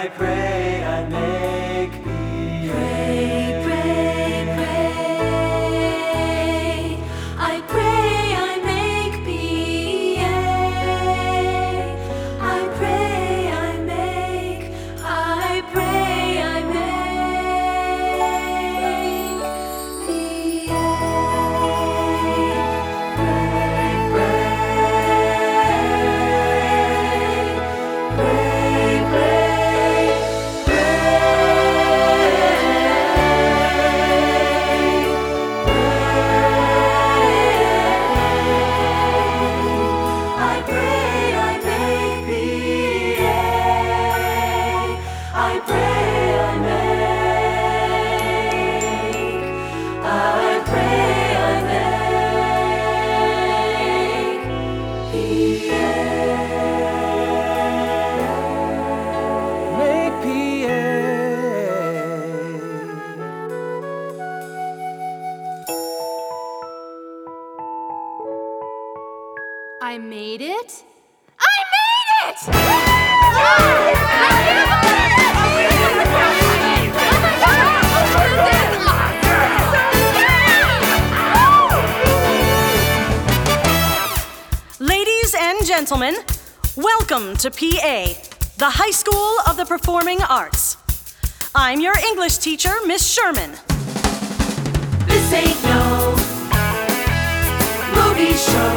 I pray I make PA. Pray, pray, pray. I pray I make PA. I pray I make. I pray I make PA. Pray, pray, I pray I make PA. I pray I make. I pray I make PA. Make PA. I made it? I made it! Ladies and gentlemen, welcome to PA, the High School of the Performing Arts. I'm your English teacher, Miss Sherman. This ain't no movie show.